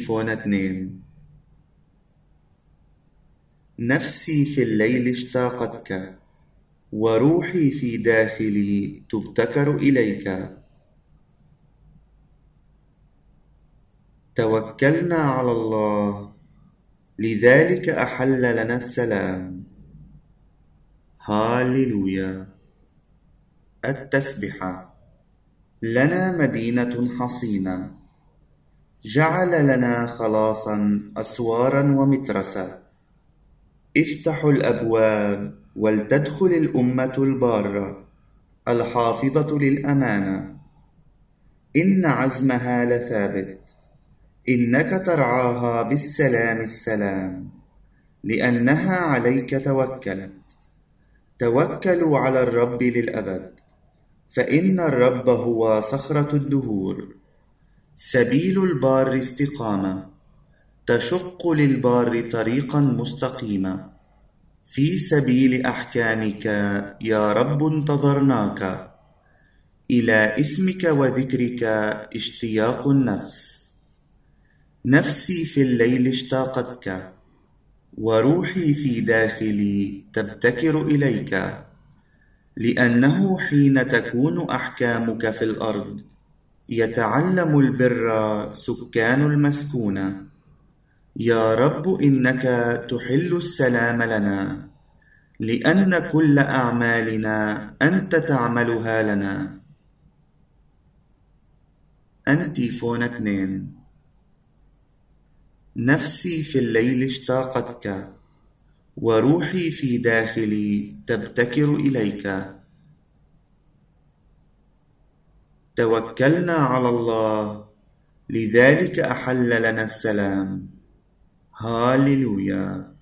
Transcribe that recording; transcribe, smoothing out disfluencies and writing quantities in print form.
أنتيفون 2. نفسي في الليل اشتاقتك، وروحي في داخلي تبتكر إليك. توكلنا على الله، لذلك أحل لنا السلام. هاليلويا. التسبحة. لنا مدينة حصينة، جعل لنا خلاصا أسوارا ومترسا. افتحوا الأبواب ولتدخل الأمة البارة الحافظة للأمانة. إن عزمها لثابت، إنك ترعاها بالسلام السلام، لأنها عليك توكلت. توكلوا على الرب للأبد، فإن الرب هو صخرة الدهور. سبيل البار استقامة، تشق للبار طريقا مستقيما. في سبيل أحكامك يا رب انتظرناك، إلى اسمك وذكرك اشتياق النفس. نفسي في الليل اشتاقتك، وروحي في داخلي تبتكر إليك. لأنه حين تكون أحكامك في الأرض، يتعلم البر سكان المسكونة. يا رب إنك تحل السلام لنا، لأن كل أعمالنا أنت تعملها لنا. أنتيفون 2. نفسي في الليل اشتاقتك، وروحي في داخلي تبتكر إليك. توكلنا على الله، لذلك أحل لنا السلام. هاليلويا.